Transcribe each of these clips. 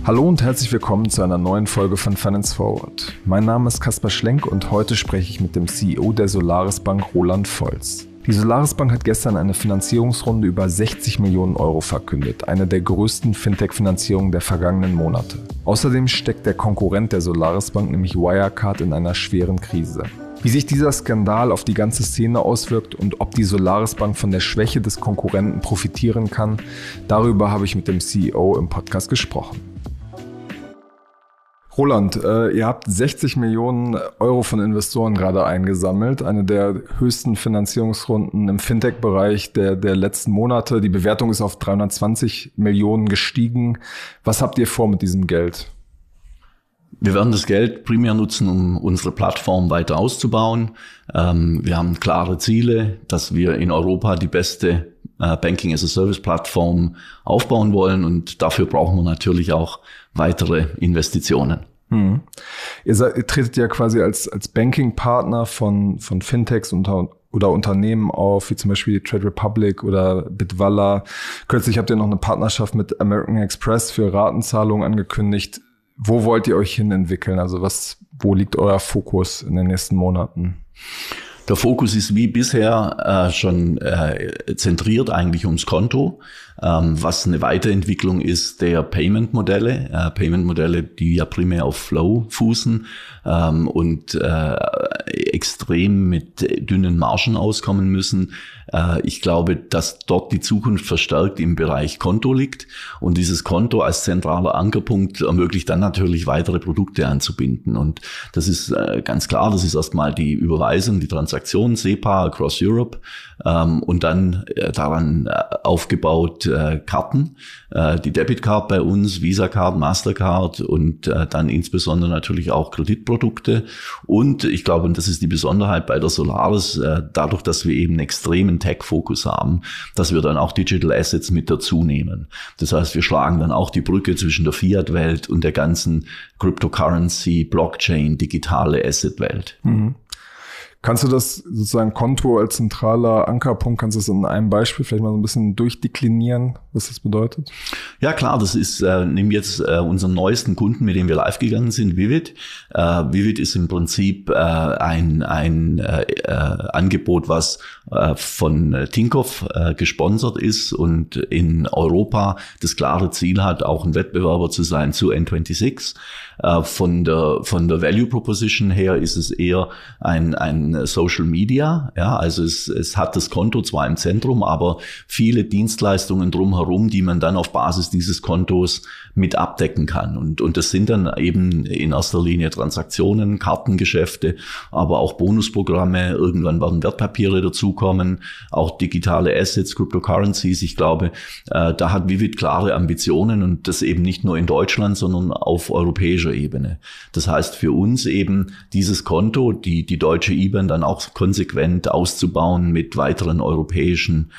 Hallo und herzlich willkommen zu einer neuen Folge von Finance Forward. Mein Name ist Kaspar Schlenk und heute spreche ich mit dem CEO der Solaris Bank, Roland Volz. Die Solaris Bank hat gestern eine Finanzierungsrunde über 60 Millionen Euro verkündet, eine der größten Fintech-Finanzierungen der vergangenen Monate. Außerdem steckt der Konkurrent der Solaris Bank, nämlich Wirecard, in einer schweren Krise. Wie sich dieser Skandal auf die ganze Szene auswirkt und ob die Solaris Bank von der Schwäche des Konkurrenten profitieren kann, darüber habe ich mit dem CEO im Podcast gesprochen. Roland, ihr habt 60 Millionen Euro von Investoren gerade eingesammelt, eine der höchsten Finanzierungsrunden im Fintech-Bereich der letzten Monate. Die Bewertung ist auf 320 Millionen gestiegen. Was habt ihr vor mit diesem Geld? Wir werden das Geld primär nutzen, um unsere Plattform weiter auszubauen. Wir haben klare Ziele, dass wir in Europa die beste Banking-as-a-Service-Plattform aufbauen wollen und dafür brauchen wir natürlich auch weitere Investitionen. Ihr tretet ja quasi als Banking-Partner von Fintechs oder Unternehmen auf, wie zum Beispiel Trade Republic oder Bitwala. Kürzlich habt ihr noch eine Partnerschaft mit American Express für Ratenzahlungen angekündigt. Wo wollt ihr euch hin entwickeln? Also wo liegt euer Fokus in den nächsten Monaten? Der Fokus ist wie bisher schon zentriert eigentlich ums Konto, was eine Weiterentwicklung ist der Payment-Modelle. Payment-Modelle, die ja primär auf Flow fußen und extrem mit dünnen Margen auskommen müssen. Ich glaube, dass dort die Zukunft verstärkt im Bereich Konto liegt und dieses Konto als zentraler Ankerpunkt ermöglicht dann natürlich weitere Produkte anzubinden. Und das ist ganz klar, das ist erstmal die Überweisung, die Transaktion, SEPA across Europe und dann daran aufgebaut Karten, die Debitcard bei uns, Visa Card, Mastercard und dann insbesondere natürlich auch Kreditprodukte. Und ich glaube, und das ist die Besonderheit bei der Solaris, dadurch, dass wir eben einen extremen Tech-Fokus haben, dass wir dann auch Digital Assets mit dazu nehmen. Das heißt, wir schlagen dann auch die Brücke zwischen der Fiat-Welt und der ganzen Cryptocurrency, Blockchain, digitale Asset-Welt. Mhm. Kannst du das sozusagen Konto als zentraler Ankerpunkt, kannst du das in einem Beispiel vielleicht mal so ein bisschen durchdeklinieren, was das bedeutet? Ja klar, das ist, nehmen wir jetzt unseren neuesten Kunden, mit dem wir live gegangen sind, Vivid. Vivid ist im Prinzip ein Angebot, was von Tinkoff gesponsert ist und in Europa das klare Ziel hat, auch ein Wettbewerber zu sein zu N26. Von der Value Proposition her ist es eher ein Social Media, ja, also es hat das Konto zwar im Zentrum, aber viele Dienstleistungen drumherum, die man dann auf Basis dieses Kontos mit abdecken kann. Und das sind dann eben in erster Linie Transaktionen, Kartengeschäfte, aber auch Bonusprogramme. Irgendwann werden Wertpapiere dazukommen, auch digitale Assets, Cryptocurrencies. Ich glaube, da hat Vivid klare Ambitionen und das eben nicht nur in Deutschland, sondern auf europäischer Ebene. Das heißt für uns eben dieses Konto, die deutsche IBAN dann auch konsequent auszubauen mit weiteren europäischen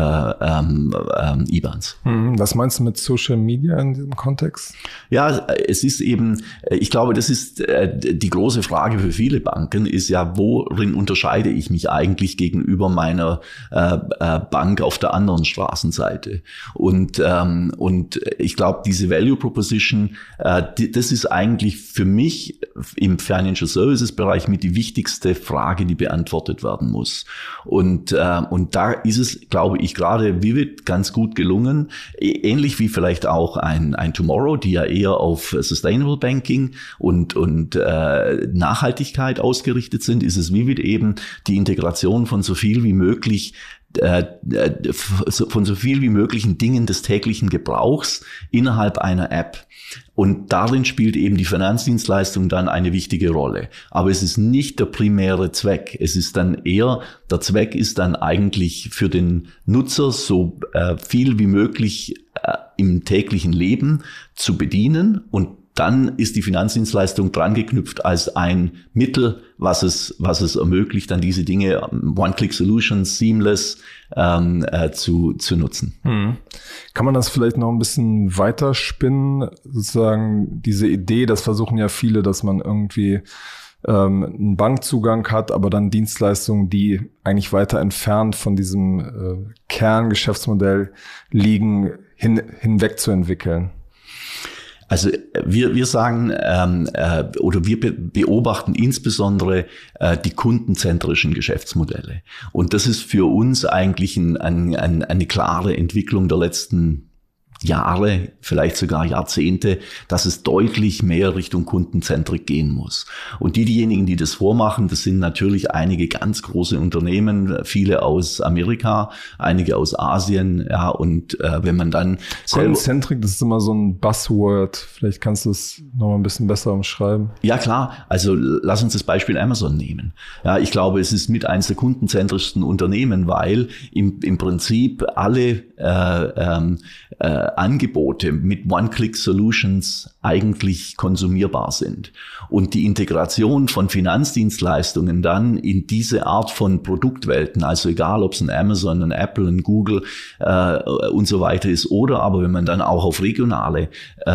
IBANs. Was meinst du mit Social Media in diesem Kontext? Ja, es ist eben, ich glaube, das ist die große Frage für viele Banken, ist ja, worin unterscheide ich mich eigentlich gegenüber meiner Bank auf der anderen Straßenseite? Und ich glaube, diese Value Proposition, das ist eigentlich für mich im Financial Services Bereich mit die wichtigste Frage, die beantwortet werden muss. Und da ist es, glaube ich, gerade Vivid ganz gut gelungen, ähnlich wie vielleicht auch ein Tomorrow, die ja eher auf Sustainable Banking und Nachhaltigkeit ausgerichtet sind, ist es Vivid eben die Integration von so viel wie möglich von so viel wie möglichen Dingen des täglichen Gebrauchs innerhalb einer App. Und darin spielt eben die Finanzdienstleistung dann eine wichtige Rolle. Aber es ist nicht der primäre Zweck. Es ist dann eher, der Zweck ist dann eigentlich für den Nutzer so viel wie möglich im täglichen Leben zu bedienen und dann ist die Finanzdienstleistung dran geknüpft als ein Mittel, was es ermöglicht, dann diese Dinge One-Click-Solutions seamless zu nutzen. Kann man das vielleicht noch ein bisschen weiterspinnen? Sozusagen diese Idee, das versuchen ja viele, dass man irgendwie einen Bankzugang hat, aber dann Dienstleistungen, die eigentlich weiter entfernt von diesem Kerngeschäftsmodell liegen, hinweg zu entwickeln. Also wir sagen oder wir beobachten insbesondere die kundenzentrischen Geschäftsmodelle. Und das ist für uns eigentlich eine klare Entwicklung der letzten Jahre, vielleicht sogar Jahrzehnte, dass es deutlich mehr Richtung Kundenzentrik gehen muss. Und diejenigen, die das vormachen, das sind natürlich einige ganz große Unternehmen, viele aus Amerika, einige aus Asien, ja, und wenn man dann Kundenzentrik, das ist immer so ein Buzzword. Vielleicht kannst du es noch mal ein bisschen besser umschreiben. Ja, klar. Also lass uns das Beispiel Amazon nehmen. Ja, ich glaube, es ist mit eins der kundenzentrischsten Unternehmen, weil im Prinzip alle Angebote mit One-Click-Solutions eigentlich konsumierbar sind. Und die Integration von Finanzdienstleistungen dann in diese Art von Produktwelten, also egal ob es ein Amazon, ein Apple, ein Google und so weiter ist, oder aber wenn man dann auch auf regionale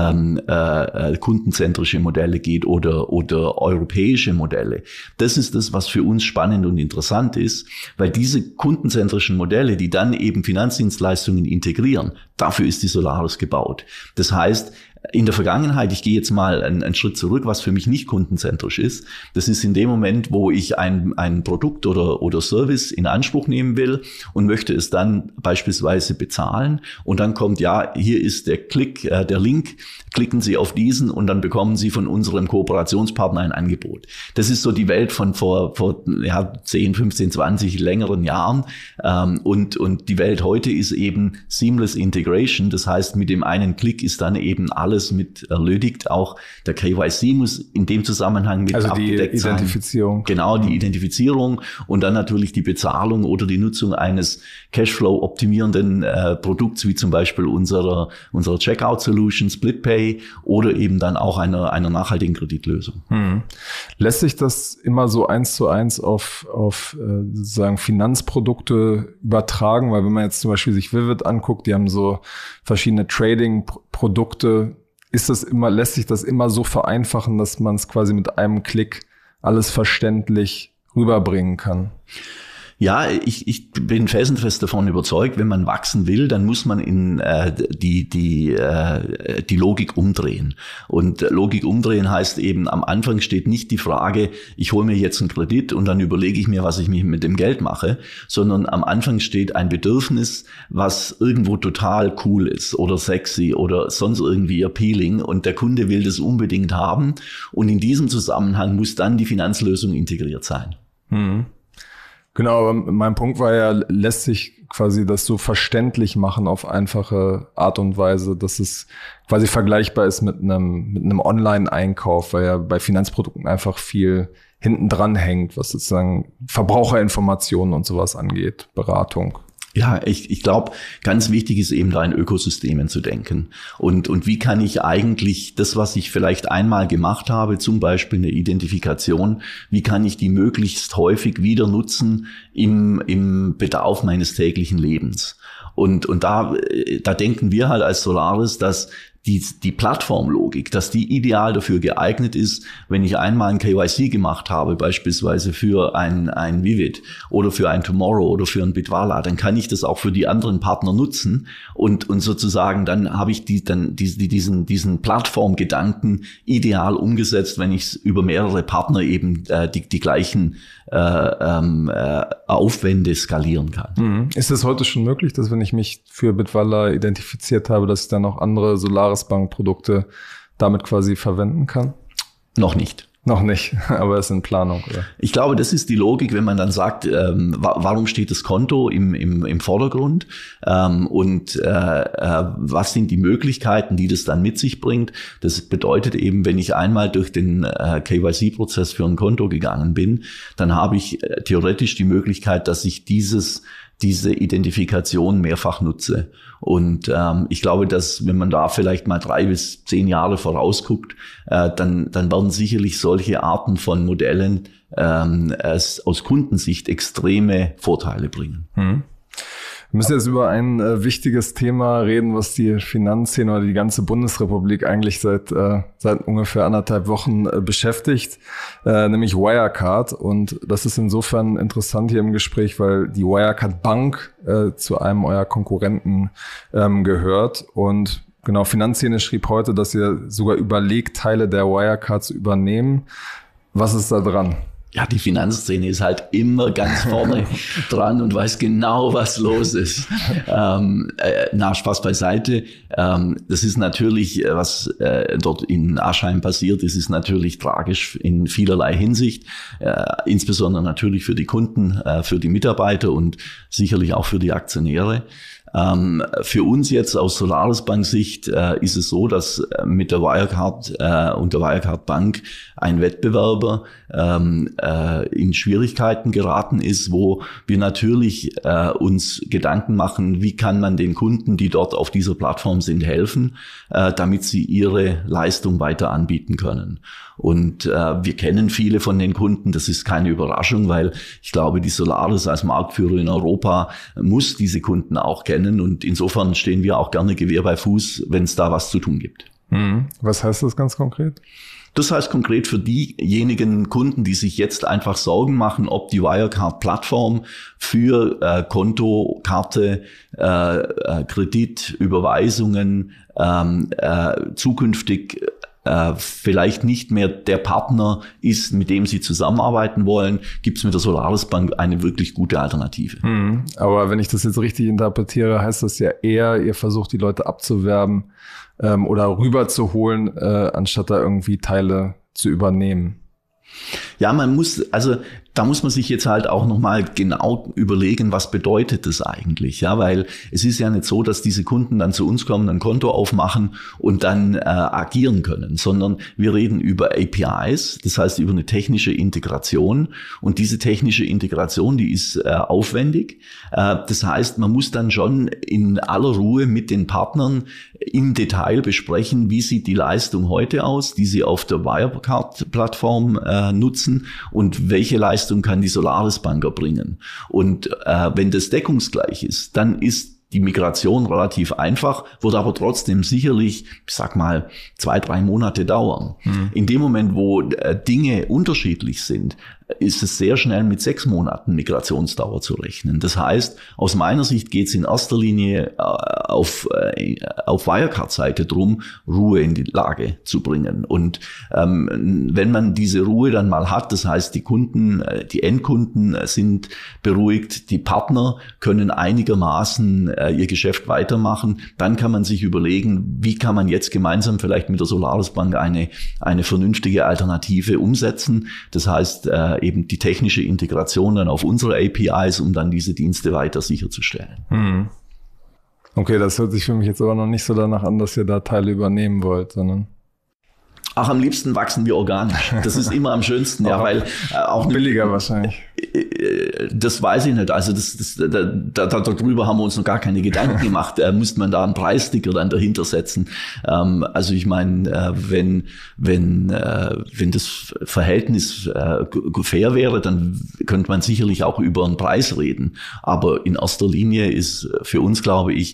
kundenzentrische Modelle geht oder europäische Modelle, das ist das, was für uns spannend und interessant ist, weil diese kundenzentrischen Modelle, die dann eben Finanzdienstleistungen integrieren, dafür ist die Solaris gebaut. Das heißt, in der Vergangenheit, ich gehe jetzt mal einen Schritt zurück, was für mich nicht kundenzentrisch ist, das ist in dem Moment, wo ich ein Produkt oder Service in Anspruch nehmen will und möchte es dann beispielsweise bezahlen und dann kommt, ja, hier ist der Link, klicken Sie auf diesen und dann bekommen Sie von unserem Kooperationspartner ein Angebot. Das ist so die Welt von vor 10, 15, 20 längeren Jahren und die Welt heute ist eben Seamless Integration, das heißt, mit dem einen Klick ist dann eben alles mit erledigt. Auch der KYC muss in dem Zusammenhang mit abgedeckt sein. Also die Identifizierung. Genau, die Identifizierung und dann natürlich die Bezahlung oder die Nutzung eines Cashflow-optimierenden Produkts, wie zum Beispiel unserer Checkout-Solution, SplitPay oder eben dann auch einer nachhaltigen Kreditlösung. Lässt sich das immer so 1:1 auf sozusagen Finanzprodukte übertragen? Weil wenn man jetzt zum Beispiel sich Vivid anguckt, die haben so verschiedene Trading-Produkte. Lässt sich das immer so vereinfachen, dass man es quasi mit einem Klick alles verständlich rüberbringen kann? Ja, ich bin felsenfest davon überzeugt, wenn man wachsen will, dann muss man in die Logik umdrehen. Und Logik umdrehen heißt eben, am Anfang steht nicht die Frage, ich hole mir jetzt einen Kredit und dann überlege ich mir, was ich mit dem Geld mache, sondern am Anfang steht ein Bedürfnis, was irgendwo total cool ist oder sexy oder sonst irgendwie appealing und der Kunde will das unbedingt haben und in diesem Zusammenhang muss dann die Finanzlösung integriert sein. Genau, aber mein Punkt war ja, lässt sich quasi das so verständlich machen auf einfache Art und Weise, dass es quasi vergleichbar ist mit einem Online-Einkauf, weil ja bei Finanzprodukten einfach viel hinten dran hängt, was sozusagen Verbraucherinformationen und sowas angeht, Beratung. Ja, ich glaube, ganz wichtig ist eben da in Ökosystemen zu denken. Und wie kann ich eigentlich das, was ich vielleicht einmal gemacht habe, zum Beispiel eine Identifikation, wie kann ich die möglichst häufig wieder nutzen im Bedarf meines täglichen Lebens? Und da denken wir halt als Solaris, dass die Plattformlogik, dass die ideal dafür geeignet ist, wenn ich einmal ein KYC gemacht habe, beispielsweise für ein Vivid oder für ein Tomorrow oder für ein Bitwala, dann kann ich das auch für die anderen Partner nutzen und sozusagen dann habe ich diesen Plattformgedanken ideal umgesetzt, wenn ich über mehrere Partner eben die gleichen Aufwände skalieren kann. Ist es heute schon möglich, dass wenn ich mich für Bitwala identifiziert habe, dass ich dann auch andere Solaris-Bank-Produkte damit quasi verwenden kann? Noch nicht. Noch nicht, aber es ist in Planung, oder? Ich glaube, das ist die Logik, wenn man dann sagt, warum steht das Konto im Vordergrund und was sind die Möglichkeiten, die das dann mit sich bringt. Das bedeutet eben, wenn ich einmal durch den KYC-Prozess für ein Konto gegangen bin, dann habe ich theoretisch die Möglichkeit, dass ich diese Identifikation mehrfach nutze. Und ich glaube, dass wenn man da vielleicht mal 3 bis 10 Jahre vorausguckt, dann werden sicherlich solche Arten von Modellen aus Kundensicht extreme Vorteile bringen. Wir müssen jetzt über ein wichtiges Thema reden, was die Finanzszene oder die ganze Bundesrepublik eigentlich seit ungefähr 1,5 Wochen beschäftigt, nämlich Wirecard. Und das ist insofern interessant hier im Gespräch, weil die Wirecard Bank zu einem eurer Konkurrenten gehört. Und Genau, Finanzszene schrieb heute, dass ihr sogar überlegt, Teile der Wirecard zu übernehmen. Was ist da dran? Ja, die Finanzszene ist halt immer ganz vorne dran und weiß genau, was los ist. Spaß beiseite. Das ist natürlich, was dort in Aschheim passiert ist natürlich tragisch in vielerlei Hinsicht. Insbesondere natürlich für die Kunden, für die Mitarbeiter und sicherlich auch für die Aktionäre. Für uns jetzt aus Solaris Bank Sicht ist es so, dass mit der Wirecard und der Wirecard Bank ein Wettbewerber in Schwierigkeiten geraten ist, wo wir natürlich uns Gedanken machen, wie kann man den Kunden, die dort auf dieser Plattform sind, helfen, damit sie ihre Leistung weiter anbieten können. Und wir kennen viele von den Kunden, das ist keine Überraschung, weil ich glaube, die Solaris als Marktführer in Europa muss diese Kunden auch kennen und insofern stehen wir auch gerne Gewehr bei Fuß, wenn es da was zu tun gibt. Was heißt das ganz konkret? Das heißt konkret für diejenigen Kunden, die sich jetzt einfach Sorgen machen, ob die Wirecard-Plattform für Konto, Karte, Kredit, Überweisungen zukünftig vielleicht nicht mehr der Partner ist, mit dem Sie zusammenarbeiten wollen, gibt es mit der Solaris Bank eine wirklich gute Alternative. Aber wenn ich das jetzt richtig interpretiere, heißt das ja eher, ihr versucht die Leute abzuwerben oder rüberzuholen, anstatt da irgendwie Teile zu übernehmen. Ja, da muss man sich jetzt halt auch nochmal genau überlegen, was bedeutet das eigentlich, ja, weil es ist ja nicht so, dass diese Kunden dann zu uns kommen, ein Konto aufmachen und dann agieren können, sondern wir reden über APIs, das heißt über eine technische Integration und diese technische Integration, die ist aufwendig, das heißt, man muss dann schon in aller Ruhe mit den Partnern im Detail besprechen, wie sieht die Leistung heute aus, die sie auf der Wirecard-Plattform nutzen und welche Leistung kann die Solaris Bank erbringen. Und wenn das deckungsgleich ist, dann ist die Migration relativ einfach, wird aber trotzdem sicherlich, ich sag mal, 2-3 Monate dauern. In dem Moment, wo Dinge unterschiedlich sind, ist es sehr schnell mit 6 Monaten Migrationsdauer zu rechnen. Das heißt, aus meiner Sicht geht es in erster Linie auf Wirecard-Seite drum, Ruhe in die Lage zu bringen. Und wenn man diese Ruhe dann mal hat, das heißt, die Kunden, die Endkunden sind beruhigt, die Partner können einigermaßen ihr Geschäft weitermachen, dann kann man sich überlegen, wie kann man jetzt gemeinsam vielleicht mit der Solaris Bank eine vernünftige Alternative umsetzen. Das heißt, eben die technische Integration dann auf unsere APIs, um dann diese Dienste weiter sicherzustellen. Okay, das hört sich für mich jetzt aber noch nicht so danach an, dass ihr da Teile übernehmen wollt, sondern... Ach, am liebsten wachsen wir organisch. Das ist immer am schönsten, ja, weil auch billiger wahrscheinlich. Das weiß ich nicht. Also darüber haben wir uns noch gar keine Gedanken gemacht. Müsste man da einen Preissticker dann dahinter setzen? Also ich meine, wenn das Verhältnis fair wäre, dann könnte man sicherlich auch über einen Preis reden. Aber in erster Linie ist für uns, glaube ich,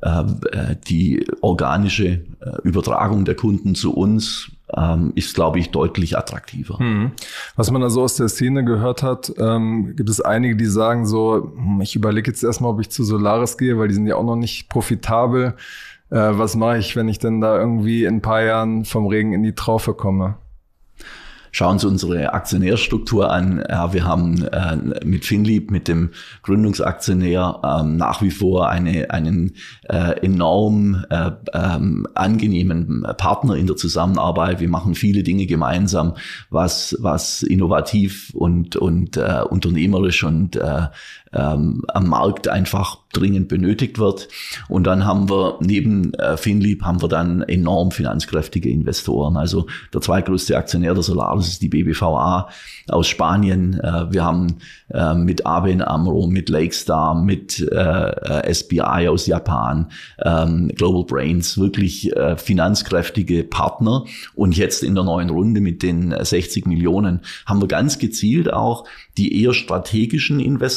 die organische Übertragung der Kunden zu uns ist, glaube ich, deutlich attraktiver. Was man da so aus der Szene gehört hat, gibt es einige, die sagen so, ich überlege jetzt erstmal, ob ich zu Solaris gehe, weil die sind ja auch noch nicht profitabel. Was mache ich, wenn ich denn da irgendwie in ein paar Jahren vom Regen in die Traufe komme? Schauen Sie unsere Aktionärstruktur an. Ja, wir haben mit Finlieb, mit dem Gründungsaktionär, nach wie vor einen enorm angenehmen Partner in der Zusammenarbeit. Wir machen viele Dinge gemeinsam, was innovativ und unternehmerisch und am Markt einfach dringend benötigt wird. Und dann haben wir neben Finlieb dann enorm finanzkräftige Investoren. Also der zweitgrößte Aktionär der Solaris ist die BBVA aus Spanien. Wir haben mit ABN AMRO, mit Lakestar, mit SBI aus Japan, Global Brains, wirklich finanzkräftige Partner. Und jetzt in der neuen Runde mit den 60 Millionen haben wir ganz gezielt auch die eher strategischen Investoren. Der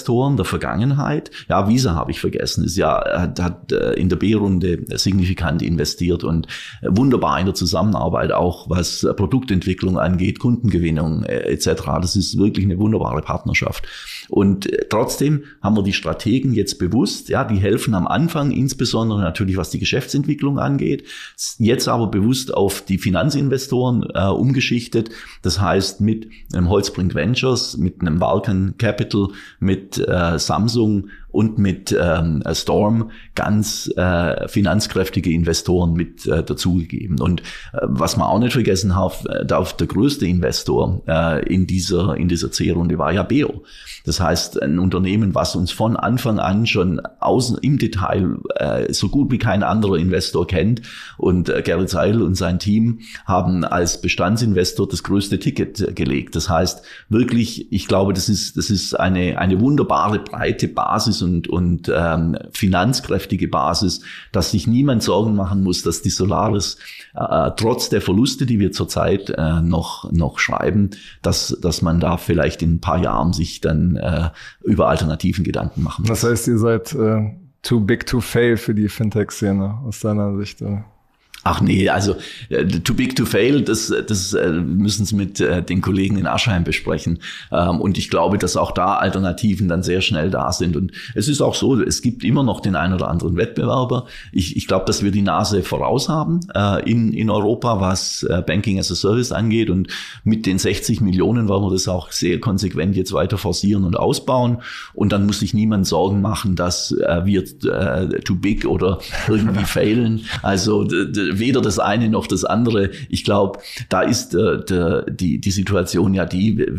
Vergangenheit. Ja, Visa habe ich vergessen. Hat in der B-Runde signifikant investiert und wunderbar in der Zusammenarbeit auch, was Produktentwicklung angeht, Kundengewinnung etc. Das ist wirklich eine wunderbare Partnerschaft. Und trotzdem haben wir die Strategen jetzt bewusst, ja, die helfen am Anfang, insbesondere natürlich, was die Geschäftsentwicklung angeht, jetzt aber bewusst auf die Finanzinvestoren umgeschichtet. Das heißt, mit einem Holzbrink Ventures, mit einem Vulcan Capital, mit Samsung und mit Storm ganz finanzkräftige Investoren mit dazugegeben. Und was man auch nicht vergessen darf, der größte Investor in dieser C-Runde war ja Beo. Das heißt, ein Unternehmen, was uns von Anfang an schon im Detail so gut wie kein anderer Investor kennt. Und Gerrit Seidel und sein Team haben als Bestandsinvestor das größte Ticket gelegt. Das heißt, wirklich, ich glaube, das ist eine wunderbare breite Basis und finanzkräftige Basis, dass sich niemand Sorgen machen muss, dass die Solaris trotz der Verluste, die wir zurzeit noch schreiben, dass man da vielleicht in ein paar Jahren sich dann über alternativen Gedanken machen muss. Das heißt, ihr seid too big to fail für die Fintech-Szene aus deiner Sicht? Ach nee, also too big to fail, das müssen Sie mit den Kollegen in Aschheim besprechen. Und ich glaube, dass auch da Alternativen dann sehr schnell da sind. Und es ist auch so, es gibt immer noch den einen oder anderen Wettbewerber. Ich glaube, dass wir die Nase voraus haben in Europa, was Banking as a Service angeht. Und mit den 60 Millionen wollen wir das auch sehr konsequent jetzt weiter forcieren und ausbauen. Und dann muss sich niemand Sorgen machen, dass wir too big oder irgendwie failen. Also weder das eine noch das andere. Ich glaube, da ist die Situation ja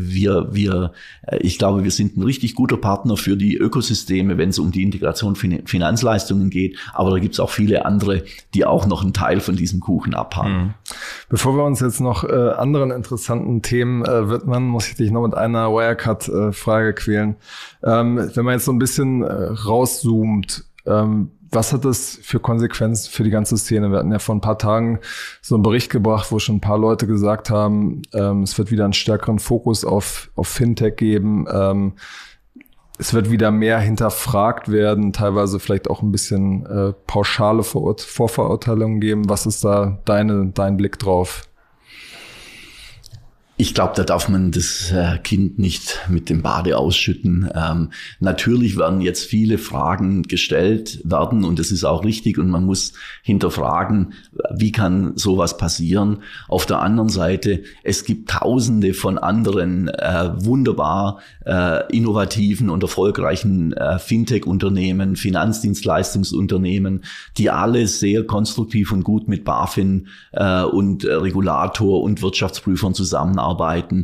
ich glaube, wir sind ein richtig guter Partner für die Ökosysteme, wenn es um die Integration von Finanzleistungen geht. Aber da gibt es auch viele andere, die auch noch einen Teil von diesem Kuchen abhaben. Bevor wir uns jetzt noch anderen interessanten Themen widmen, muss ich dich noch mit einer Wirecard-Frage quälen. Wenn man jetzt so ein bisschen rauszoomt, was hat das für Konsequenzen für die ganze Szene? Wir hatten ja vor ein paar Tagen so einen Bericht gebracht, wo schon ein paar Leute gesagt haben, es wird wieder einen stärkeren Fokus auf Fintech geben. Es wird wieder mehr hinterfragt werden, teilweise vielleicht auch ein bisschen pauschale Vorverurteilungen geben. Was ist da dein Blick drauf? Ich glaube, da darf man das Kind nicht mit dem Bade ausschütten. Natürlich werden jetzt viele Fragen gestellt werden und das ist auch richtig und man muss hinterfragen, wie kann sowas passieren. Auf der anderen Seite, es gibt Tausende von anderen wunderbar innovativen und erfolgreichen Fintech-Unternehmen, Finanzdienstleistungsunternehmen, die alle sehr konstruktiv und gut mit BaFin und Regulator und Wirtschaftsprüfern zusammenarbeiten.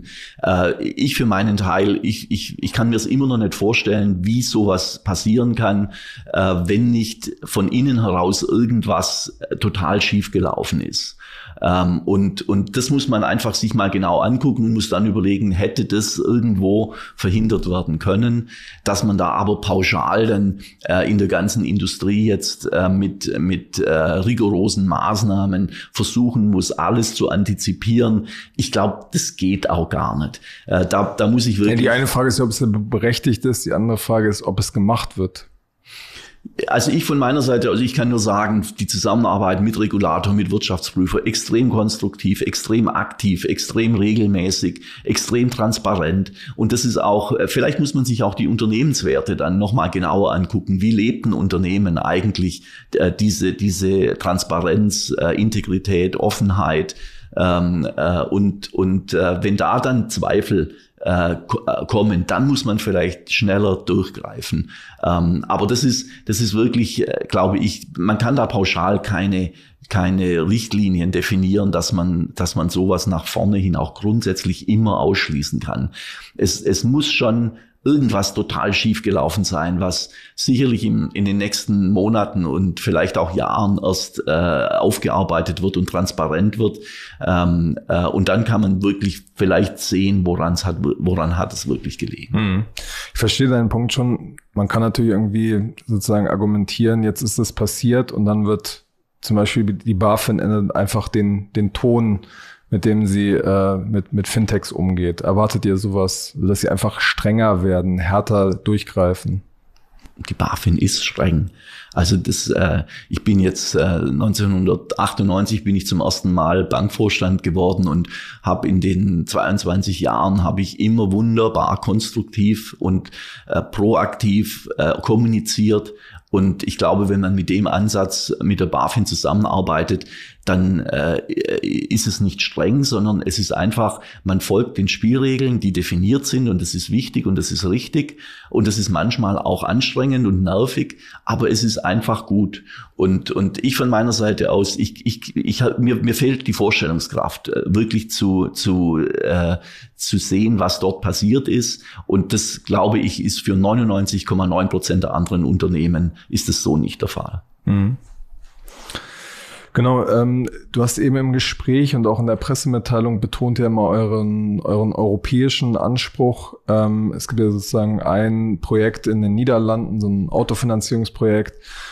Ich für meinen Teil, ich kann mir es immer noch nicht vorstellen, wie sowas passieren kann, wenn nicht von innen heraus irgendwas total schief gelaufen ist. Und das muss man einfach sich mal genau angucken und muss dann überlegen, hätte das irgendwo verhindert werden können, dass man da aber pauschal dann in der ganzen Industrie jetzt mit rigorosen Maßnahmen versuchen muss, alles zu antizipieren. Ich glaube, das geht auch gar nicht. Da muss ich wirklich... Ja, die eine Frage ist, ob es berechtigt ist, die andere Frage ist, ob es gemacht wird. Also ich von meiner Seite, ich kann nur sagen, die Zusammenarbeit mit Regulator, mit Wirtschaftsprüfer, extrem konstruktiv, extrem aktiv, extrem regelmäßig, extrem transparent. Und das ist auch, vielleicht muss man sich auch die Unternehmenswerte dann nochmal genauer angucken. Wie lebt ein Unternehmen eigentlich diese Transparenz, Integrität, Offenheit? Und wenn da dann Zweifel kommen, dann muss man vielleicht schneller durchgreifen. Aber das ist wirklich, glaube ich, man kann da pauschal keine Richtlinien definieren, dass man sowas nach vorne hin auch grundsätzlich immer ausschließen kann. Es muss schon irgendwas total schief gelaufen sein, was sicherlich in den nächsten Monaten und vielleicht auch Jahren erst aufgearbeitet wird und transparent wird. Und dann kann man wirklich vielleicht sehen, woran hat es wirklich gelegen. Ich verstehe deinen Punkt schon. Man kann natürlich irgendwie sozusagen argumentieren, jetzt ist das passiert und dann wird zum Beispiel die BaFin ändert einfach den Ton, mit dem sie mit Fintechs umgeht. Erwartet ihr sowas, dass sie einfach strenger werden, härter durchgreifen? die BaFin ist streng. Also ich bin jetzt 1998 bin ich zum ersten Mal Bankvorstand geworden und habe in den 22 Jahren habe ich immer wunderbar konstruktiv und proaktiv kommuniziert. Und ich glaube, wenn man mit dem Ansatz mit der BaFin zusammenarbeitet, dann ist es nicht streng, sondern es ist einfach, man folgt den Spielregeln, die definiert sind, und das ist wichtig und das ist richtig und das ist manchmal auch anstrengend und nervig, aber es ist einfach gut. Und ich von meiner Seite aus, mir fehlt die Vorstellungskraft, wirklich zu sehen, was dort passiert ist, und das, glaube ich, ist für 99,9% der anderen Unternehmen ist es so nicht der Fall. Mhm. Genau, du hast eben im Gespräch und auch in der Pressemitteilung betont ja immer euren europäischen Anspruch. Es gibt ja sozusagen ein Projekt in den Niederlanden, so ein Autofinanzierungsprojekt.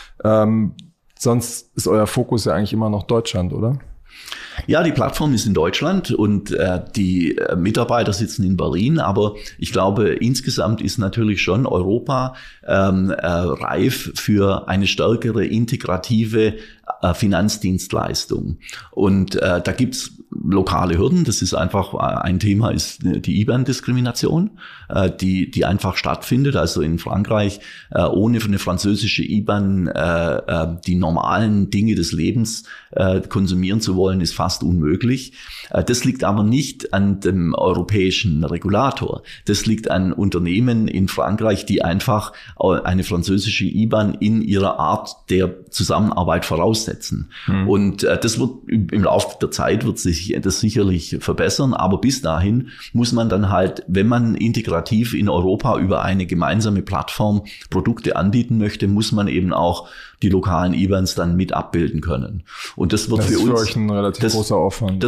Sonst ist euer Fokus ja eigentlich immer noch Deutschland, oder? Ja, die Plattform ist in Deutschland und die Mitarbeiter sitzen in Berlin, aber ich glaube, insgesamt ist natürlich schon Europa reif für eine stärkere integrative Finanzdienstleistung. Und da gibt's lokale Hürden. Das ist einfach ein Thema, ist die IBAN-Diskrimination, die einfach stattfindet. Also in Frankreich ohne eine französische IBAN die normalen Dinge des Lebens konsumieren zu wollen, ist fast unmöglich. Das liegt aber nicht an dem europäischen Regulator. Das liegt an Unternehmen in Frankreich, die einfach eine französische IBAN in ihrer Art der Zusammenarbeit voraussetzen. Und das wird im Laufe der Zeit wird sich das sicherlich verbessern, aber bis dahin muss man dann halt, wenn man integrativ in Europa über eine gemeinsame Plattform Produkte anbieten möchte, muss man eben auch die lokalen IBANs dann mit abbilden können. Und das wird für uns... Das ist für euch ein relativ großer Aufwand.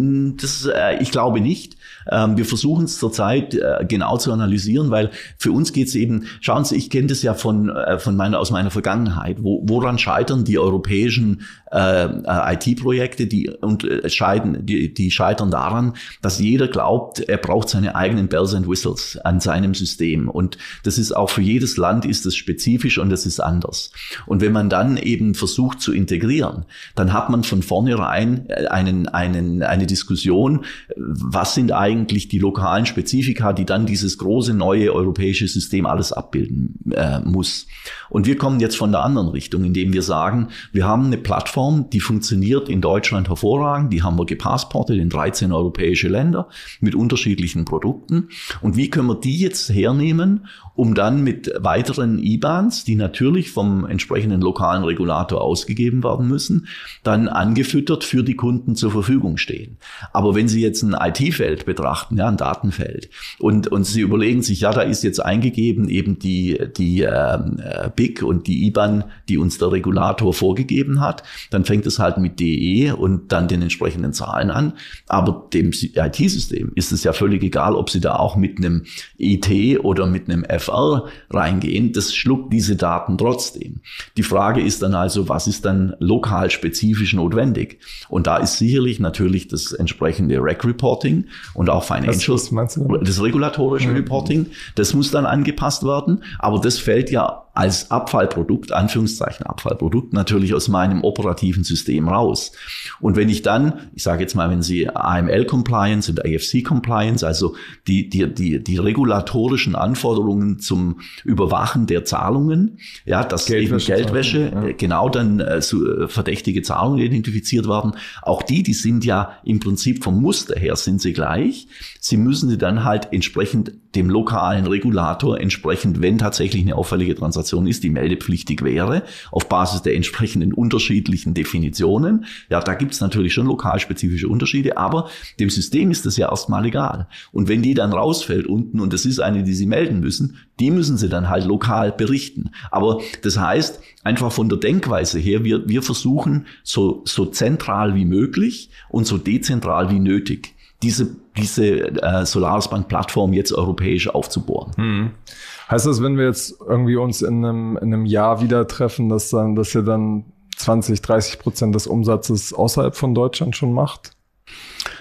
Ich glaube nicht. Wir versuchen es zurzeit genau zu analysieren, weil für uns geht es eben, schauen Sie, ich kenne das ja aus meiner Vergangenheit, woran scheitern die europäischen IT-Projekte, die scheitern daran, dass jeder glaubt, er braucht seine eigenen Bells and Whistles an seinem System. Und das ist auch für jedes Land ist das spezifisch und das ist anders. Und wenn man dann eben versucht zu integrieren, dann hat man von vornherein eine Diskussion, was sind eigentlich die lokalen Spezifika, die dann dieses große neue europäische System alles abbilden muss. Und wir kommen jetzt von der anderen Richtung, indem wir sagen, wir haben eine Plattform, die funktioniert in Deutschland hervorragend, die haben wir gepassportet in 13 europäische Länder mit unterschiedlichen Produkten. Und wie können wir die jetzt hernehmen, um dann mit weiteren IBANs, die natürlich vom entsprechenden lokalen Regulator ausgegeben werden müssen, dann angefüttert für die Kunden zur Verfügung stehen. Aber wenn Sie jetzt ein IT-Feld betrachten, ja, ein Datenfeld, und Sie überlegen sich, ja, da ist jetzt eingegeben eben die BIC und die IBAN, die uns der Regulator vorgegeben hat, dann fängt es halt mit DE und dann den entsprechenden Zahlen an. Aber dem IT-System ist es ja völlig egal, ob Sie da auch mit einem IT oder mit einem FR reingehen. Das schluckt diese Daten trotzdem. Die Frage ist dann also, was ist dann lokal spezifisch notwendig? Und da ist sicherlich natürlich das entsprechende Reg-Reporting und auch Financials, das regulatorische Reporting, das muss dann angepasst werden. Aber das fällt ja als Abfallprodukt, Anführungszeichen Abfallprodukt, natürlich aus meinem operativen System raus. Und wenn ich dann, ich sage jetzt mal, wenn Sie AML-Compliance und AFC-Compliance, also die regulatorischen Anforderungen zum Überwachen der Zahlungen, ja, dass eben Geldwäsche, genau dann verdächtige Zahlungen identifiziert werden, auch die sind ja im Prinzip vom Muster her sind sie gleich. Sie müssen sie dann halt entsprechend dem lokalen Regulator entsprechend, wenn tatsächlich eine auffällige Transaktion ist, die meldepflichtig wäre, auf Basis der entsprechenden unterschiedlichen Definitionen. Ja, da gibt es natürlich schon lokalspezifische Unterschiede, aber dem System ist das ja erstmal egal. Und wenn die dann rausfällt unten und das ist eine, die Sie melden müssen, die müssen Sie dann halt lokal berichten. Aber das heißt, einfach von der Denkweise her, wir versuchen so zentral wie möglich und so dezentral wie nötig diese Solaris Bank Plattform jetzt europäisch aufzubohren. Heißt das, wenn wir jetzt irgendwie uns in einem Jahr wieder treffen, dass ihr dann 20-30% des Umsatzes außerhalb von Deutschland schon macht?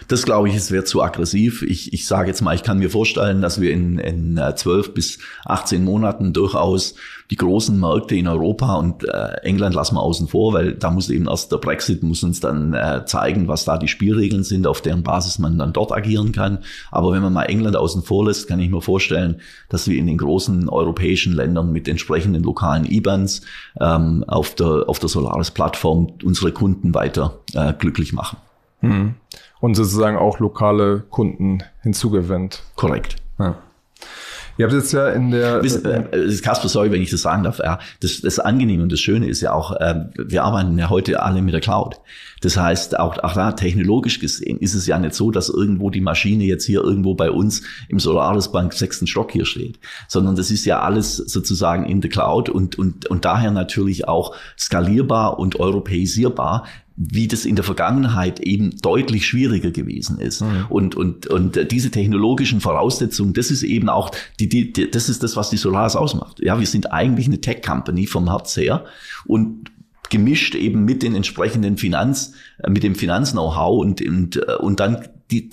Das glaube ich, es wäre zu aggressiv. Ich sage jetzt mal, ich kann mir vorstellen, dass wir in 12 bis 18 Monaten durchaus die großen Märkte in Europa und England lassen wir außen vor, weil da muss eben erst der Brexit muss uns dann zeigen, was da die Spielregeln sind, auf deren Basis man dann dort agieren kann. Aber wenn man mal England außen vor lässt, kann ich mir vorstellen, dass wir in den großen europäischen Ländern mit entsprechenden lokalen IBANs auf der Solaris-Plattform unsere Kunden weiter glücklich machen. Mhm. Und sozusagen auch lokale Kunden hinzugewinnt. Korrekt. Ja. Ihr habt jetzt ja in der... Kasper, sorry, wenn ich das sagen darf. Das Angenehme und das Schöne ist ja auch, wir arbeiten ja heute alle mit der Cloud. Das heißt, auch da technologisch gesehen ist es ja nicht so, dass irgendwo die Maschine jetzt hier irgendwo bei uns im Solaris Bank 6. Stock hier steht, sondern das ist ja alles sozusagen in der Cloud und daher natürlich auch skalierbar und europäisierbar, wie das in der Vergangenheit eben deutlich schwieriger gewesen ist. Mhm. Und diese technologischen Voraussetzungen, das ist eben auch das ist das, was die Solaris ausmacht. Ja, wir sind eigentlich eine Tech-Company vom Herz her und gemischt eben mit den entsprechenden mit dem Finanz-Know-how und dann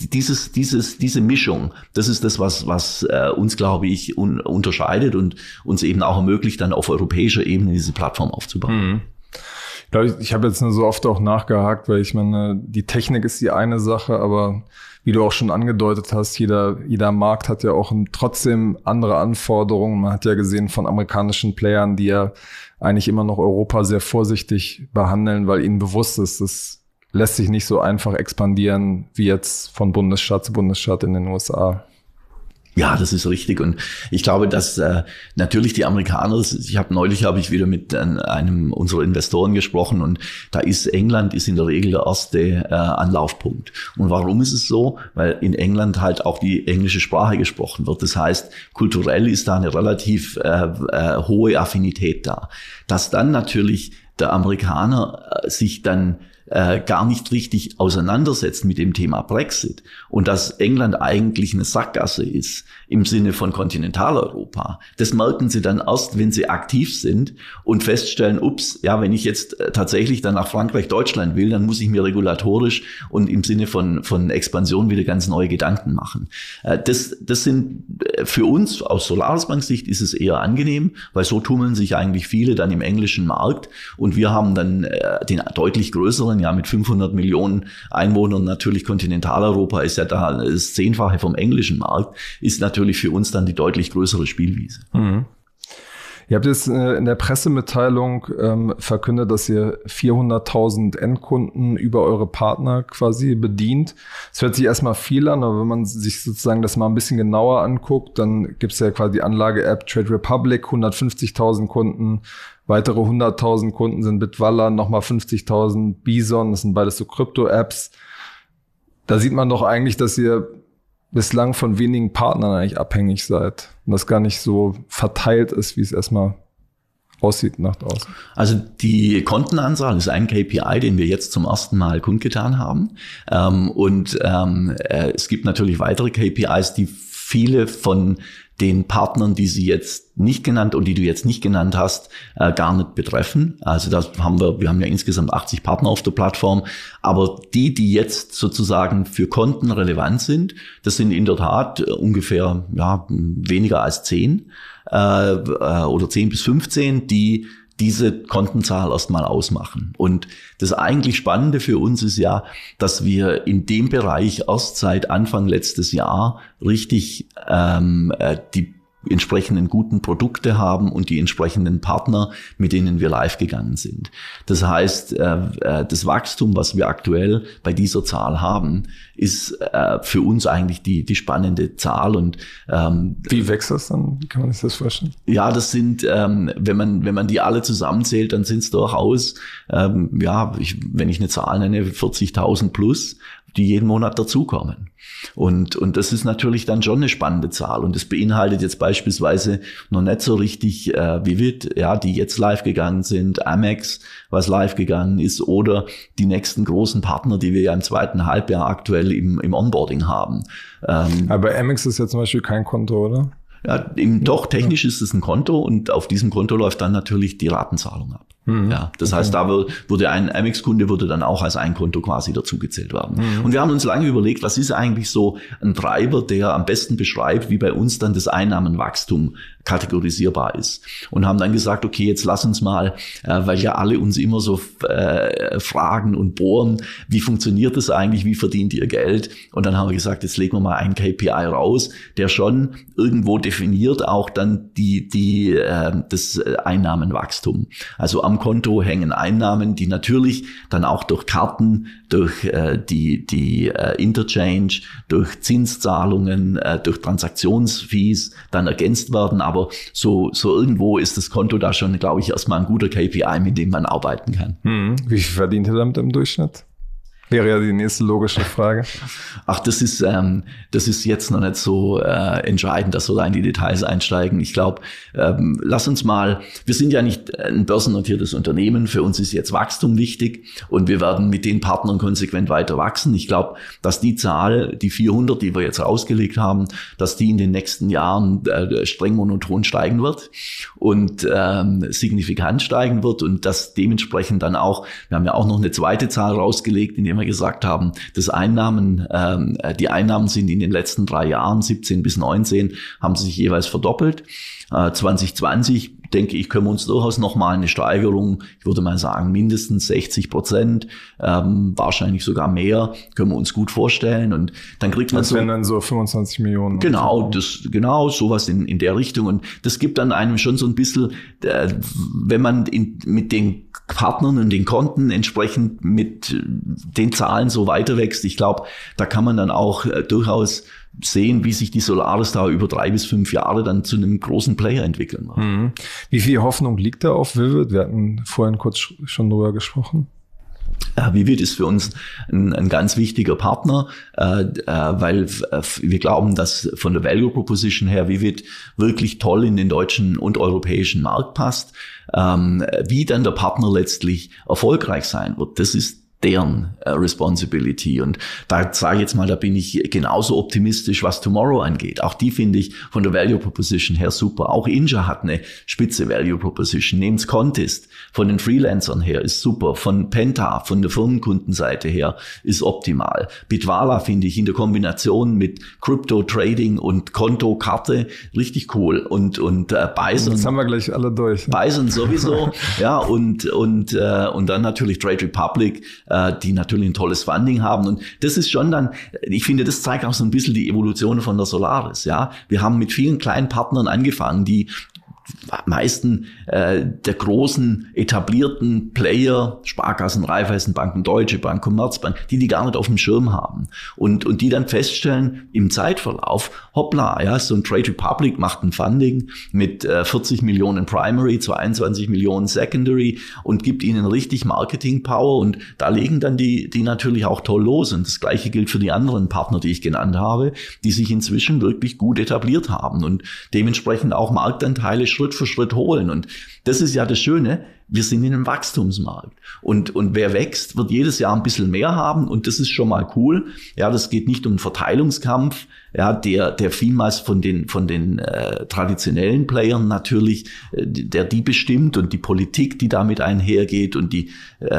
diese Mischung, das ist das, was uns, glaube ich, unterscheidet und uns eben auch ermöglicht, dann auf europäischer Ebene diese Plattform aufzubauen. Mhm. Ich habe jetzt nur so oft auch nachgehakt, weil ich meine, die Technik ist die eine Sache, aber wie du auch schon angedeutet hast, jeder Markt hat ja auch trotzdem andere Anforderungen. Man hat ja gesehen von amerikanischen Playern, die ja eigentlich immer noch Europa sehr vorsichtig behandeln, weil ihnen bewusst ist, das lässt sich nicht so einfach expandieren wie jetzt von Bundesstaat zu Bundesstaat in den USA. Ja, das ist richtig. Und ich glaube, dass natürlich die Amerikaner, neulich habe ich wieder mit einem unserer Investoren gesprochen und da England ist in der Regel der erste Anlaufpunkt. Und warum ist es so? Weil in England halt auch die englische Sprache gesprochen wird. Das heißt, kulturell ist da eine relativ hohe Affinität da. Dass dann natürlich der Amerikaner sich dann gar nicht richtig auseinandersetzt mit dem Thema Brexit und dass England eigentlich eine Sackgasse ist im Sinne von Kontinentaleuropa. Das merken sie dann erst, wenn sie aktiv sind und feststellen, wenn ich jetzt tatsächlich dann nach Frankreich, Deutschland will, dann muss ich mir regulatorisch und im Sinne von Expansion wieder ganz neue Gedanken machen. Das sind für uns aus Solaris Bank Sicht ist es eher angenehm, weil so tummeln sich eigentlich viele dann im englischen Markt und wir haben dann den deutlich größeren, ja mit 500 Millionen Einwohnern, natürlich Kontinentaleuropa ist ja da das 10-fache vom englischen Markt, ist natürlich für uns dann die deutlich größere Spielwiese. Mhm. Ihr habt jetzt in der Pressemitteilung verkündet, dass ihr 400.000 Endkunden über eure Partner quasi bedient. Es hört sich erstmal viel an, aber wenn man sich sozusagen das mal ein bisschen genauer anguckt, dann gibt es ja quasi die Anlage-App Trade Republic, 150.000 Kunden, weitere 100.000 Kunden sind Bitwala, nochmal 50.000 Bison, das sind beides so Krypto-Apps. Da sieht man doch eigentlich, dass ihr bislang von wenigen Partnern eigentlich abhängig seid und das gar nicht so verteilt ist, wie es erstmal aussieht nach draußen. Also die Kontenanzahl ist ein KPI, den wir jetzt zum ersten Mal kundgetan haben. Es gibt natürlich weitere KPIs, die viele von den Partnern, die Sie jetzt nicht genannt und die du jetzt nicht genannt hast, gar nicht betreffen. Also wir haben ja insgesamt 80 Partner auf der Plattform, aber die jetzt sozusagen für Konten relevant sind, das sind in der Tat ungefähr weniger als 10 oder 10 bis 15, die diese Kontenzahl erstmal ausmachen. Und das eigentlich Spannende für uns ist ja, dass wir in dem Bereich erst seit Anfang letztes Jahr richtig die entsprechenden guten Produkte haben und die entsprechenden Partner, mit denen wir live gegangen sind. Das heißt, das Wachstum, was wir aktuell bei dieser Zahl haben, ist für uns eigentlich die spannende Zahl. Und wie wächst das dann? Wie kann man sich das vorstellen? Ja, das sind, wenn man die alle zusammenzählt, dann sind es durchaus, wenn ich eine Zahl nenne, 40.000 plus, die jeden Monat dazukommen. Und das ist natürlich dann schon eine spannende Zahl. Und das beinhaltet jetzt beispielsweise noch nicht so richtig Vivid, die jetzt live gegangen sind, Amex, was live gegangen ist, oder die nächsten großen Partner, die wir ja im zweiten Halbjahr aktuell im Onboarding haben. Aber Amex ist ja zum Beispiel kein Konto, oder? Ja, doch, technisch ist es ein Konto und auf diesem Konto läuft dann natürlich die Ratenzahlung ab. Ja, das heißt, da wurde ein Amex-Kunde wurde dann auch als ein Konto quasi dazugezählt werden. Und wir haben uns lange überlegt, was ist eigentlich so ein Treiber, der am besten beschreibt, wie bei uns dann das Einnahmenwachstum kategorisierbar ist. Und haben dann gesagt, okay, jetzt lass uns mal, weil ja alle uns immer so fragen und bohren, wie funktioniert das eigentlich, wie verdient ihr Geld? Und dann haben wir gesagt, jetzt legen wir mal einen KPI raus, der schon irgendwo definiert auch dann das Einnahmenwachstum. Also am Konto hängen Einnahmen, die natürlich dann auch durch Karten, durch die Interchange, durch Zinszahlungen, durch Transaktionsfees dann ergänzt werden. Aber so irgendwo ist das Konto da schon, glaube ich, erstmal ein guter KPI, mit dem man arbeiten kann. Wie viel verdient ihr damit im Durchschnitt? Wäre ja die nächste logische Frage. Ach, das ist jetzt noch nicht so entscheidend, dass wir da in die Details einsteigen. Ich glaube, lass uns mal, wir sind ja nicht ein börsennotiertes Unternehmen, für uns ist jetzt Wachstum wichtig und wir werden mit den Partnern konsequent weiter wachsen. Ich glaube, dass die Zahl, die 400, die wir jetzt rausgelegt haben, dass die in den nächsten Jahren streng monoton steigen wird und signifikant steigen wird und dass dementsprechend dann auch, wir haben ja auch noch eine zweite Zahl rausgelegt, in dem wir gesagt haben, die Einnahmen sind in den letzten 3 Jahren, 17 bis 19, haben sich jeweils verdoppelt. 2020, denke ich, können wir uns durchaus nochmal eine Steigerung, ich würde mal sagen, mindestens 60%, wahrscheinlich sogar mehr, können wir uns gut vorstellen. Und dann kriegt man das wären dann so 25 Millionen. Genau, sowas in der Richtung. Und das gibt dann einem schon so ein bisschen, wenn man mit den Partnern und den Konten entsprechend mit den Zahlen so weiter wächst. Ich glaube, da kann man dann auch durchaus sehen, wie sich die Solaris da über 3 bis 5 Jahre dann zu einem großen Player entwickeln wird. Wie viel Hoffnung liegt da auf Vivid? Wir hatten vorhin kurz schon drüber gesprochen. Vivid ist für uns ein ganz wichtiger Partner, weil wir glauben, dass von der Value Proposition her Vivid wirklich toll in den deutschen und europäischen Markt passt. Wie dann der Partner letztlich erfolgreich sein wird, das ist deren Responsibility. Und da sage ich jetzt mal, da bin ich genauso optimistisch, was Tomorrow angeht. Auch die finde ich von der Value Proposition her super. Auch Inja hat eine spitze Value Proposition. Nehmt's Contest von den Freelancern her ist super. Von Penta, von der Firmenkundenseite her ist optimal. Bitwala finde ich in der Kombination mit Crypto Trading und Kontokarte richtig cool. Und Bison. Jetzt haben wir gleich alle durch. Bison sowieso. Ja, und dann natürlich Trade Republic, die natürlich ein tolles Funding haben. Und das ist schon dann, ich finde, das zeigt auch so ein bisschen die Evolution von der Solaris. Ja, wir haben mit vielen kleinen Partnern angefangen, die meisten der großen etablierten Player, Sparkassen, Raiffeisenbanken, Deutsche Bank, Commerzbank, die gar nicht auf dem Schirm haben und die dann feststellen im Zeitverlauf, hoppla, ja, so ein Trade Republic macht ein Funding mit 40 Millionen Primary, 22 Millionen Secondary und gibt ihnen richtig Marketing Power und da legen dann die natürlich auch toll los und das Gleiche gilt für die anderen Partner, die ich genannt habe, die sich inzwischen wirklich gut etabliert haben und dementsprechend auch Marktanteile Schritt für Schritt holen. Und das ist ja das Schöne, wir sind in einem Wachstumsmarkt. Und wer wächst, wird jedes Jahr ein bisschen mehr haben und das ist schon mal cool. Ja, das geht nicht um einen Verteilungskampf, ja, der vielmals von den traditionellen Playern natürlich, die bestimmt und die Politik, die damit einhergeht und die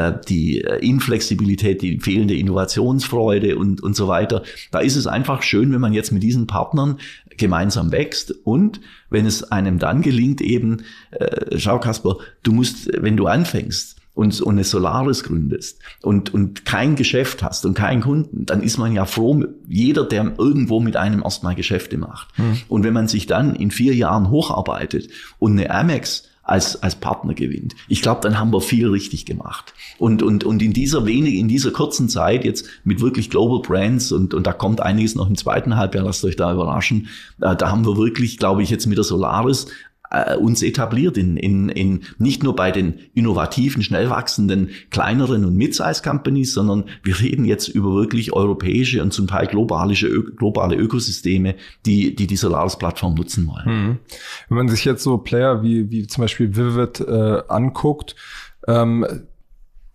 Inflexibilität, die fehlende Innovationsfreude und so weiter. Da ist es einfach schön, wenn man jetzt mit diesen Partnern gemeinsam wächst und wenn es einem dann gelingt eben, schau Kasper, du musst, wenn du anfängst und eine Solaris gründest und kein Geschäft hast und keinen Kunden, dann ist man ja froh, jeder, der irgendwo mit einem erstmal Geschäfte macht. Und wenn man sich dann in 4 Jahren hocharbeitet und eine Amex als Partner gewinnt. Ich glaube, dann haben wir viel richtig gemacht. Und in dieser kurzen Zeit jetzt mit wirklich Global Brands und da kommt einiges noch im zweiten Halbjahr, lasst euch da überraschen. Da haben wir wirklich, glaube ich, jetzt mit der Solaris uns etabliert in nicht nur bei den innovativen, schnell wachsenden, kleineren und Mid-Size-Companies, sondern wir reden jetzt über wirklich europäische und zum Teil globale Ökosysteme, die Solaris-Plattform nutzen wollen. Wenn man sich jetzt so Player wie zum Beispiel Vivid anguckt,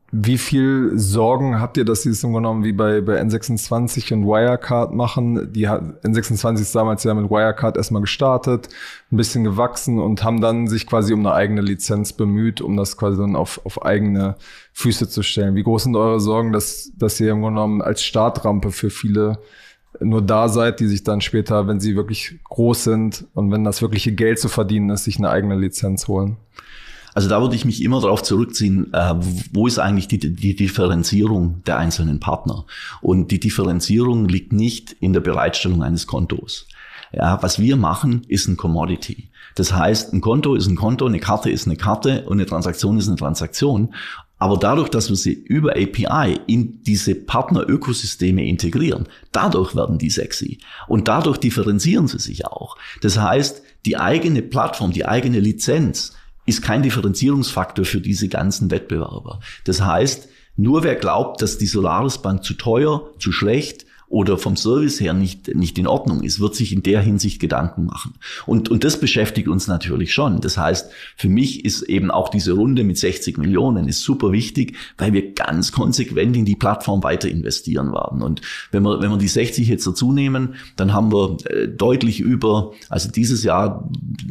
Wie viel Sorgen habt ihr, dass sie es im Grunde genommen wie bei N26 und Wirecard machen? N26 ist damals ja mit Wirecard erstmal gestartet, ein bisschen gewachsen und haben dann sich quasi um eine eigene Lizenz bemüht, um das quasi dann auf eigene Füße zu stellen. Wie groß sind eure Sorgen, dass ihr im Grunde genommen als Startrampe für viele nur da seid, die sich dann später, wenn sie wirklich groß sind und wenn das wirkliche Geld zu verdienen ist, sich eine eigene Lizenz holen? Also da würde ich mich immer darauf zurückziehen, wo ist eigentlich die Differenzierung der einzelnen Partner? Und die Differenzierung liegt nicht in der Bereitstellung eines Kontos. Ja, was wir machen, ist ein Commodity. Das heißt, ein Konto ist ein Konto, eine Karte ist eine Karte und eine Transaktion ist eine Transaktion. Aber dadurch, dass wir sie über API in diese Partnerökosysteme integrieren, dadurch werden die sexy. Und dadurch differenzieren sie sich auch. Das heißt, die eigene Plattform, die eigene Lizenz ist kein Differenzierungsfaktor für diese ganzen Wettbewerber. Das heißt, nur wer glaubt, dass die Solaris Bank zu teuer, zu schlecht oder vom Service her nicht in Ordnung ist, wird sich in der Hinsicht Gedanken machen. Und das beschäftigt uns natürlich schon. Das heißt, für mich ist eben auch diese Runde mit 60 Millionen ist super wichtig, weil wir ganz konsequent in die Plattform weiter investieren werden. Und wenn wir die 60 jetzt dazu nehmen, dann haben wir deutlich über, also dieses Jahr,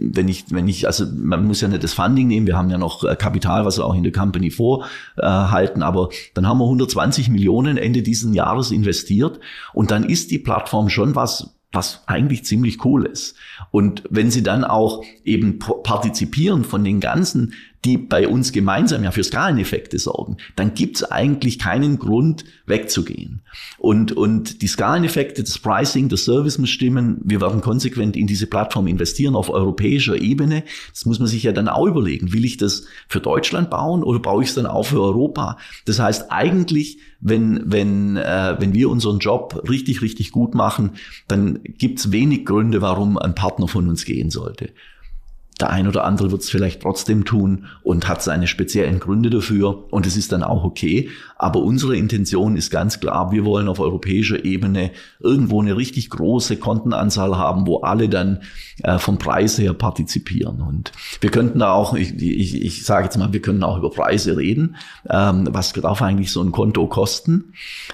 also man muss ja nicht das Funding nehmen, wir haben ja noch Kapital, was wir auch in der Company vorhalten, aber dann haben wir 120 Millionen Ende diesen Jahres investiert. Und dann ist die Plattform schon was eigentlich ziemlich cool ist. Und wenn sie dann auch eben partizipieren von den ganzen, die bei uns gemeinsam ja für Skaleneffekte sorgen, dann gibt's eigentlich keinen Grund wegzugehen. Und die Skaleneffekte, das Pricing, der Service muss stimmen. Wir werden konsequent in diese Plattform investieren auf europäischer Ebene. Das muss man sich ja dann auch überlegen. Will ich das für Deutschland bauen oder baue ich es dann auch für Europa? Das heißt eigentlich, wenn wir unseren Job richtig, richtig gut machen, dann gibt's wenig Gründe, warum ein Partner von uns gehen sollte. Der ein oder andere wird es vielleicht trotzdem tun und hat seine speziellen Gründe dafür und es ist dann auch okay. Aber unsere Intention ist ganz klar, wir wollen auf europäischer Ebene irgendwo eine richtig große Kontenanzahl haben, wo alle dann vom Preis her partizipieren. Und wir könnten da auch, ich sage jetzt mal, wir können auch über Preise reden. Was darf eigentlich so ein Konto kosten?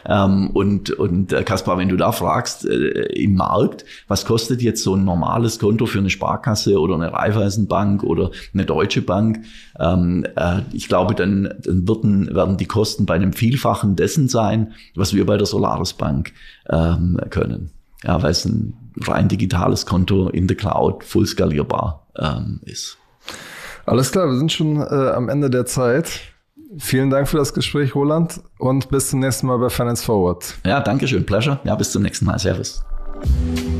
Und Kaspar, wenn du da fragst, im Markt, was kostet jetzt so ein normales Konto für eine Sparkasse oder eine Raiffeisenbank oder eine Deutsche Bank? Ich glaube, dann werden die Kosten bei einem Vielfachen dessen sein, was wir bei der Solaris Bank können. Ja, weil es ein rein digitales Konto in der Cloud, voll skalierbar ist. Alles klar, wir sind schon am Ende der Zeit. Vielen Dank für das Gespräch, Roland, und bis zum nächsten Mal bei Finance Forward. Ja, danke schön, Pleasure. Ja, bis zum nächsten Mal. Servus.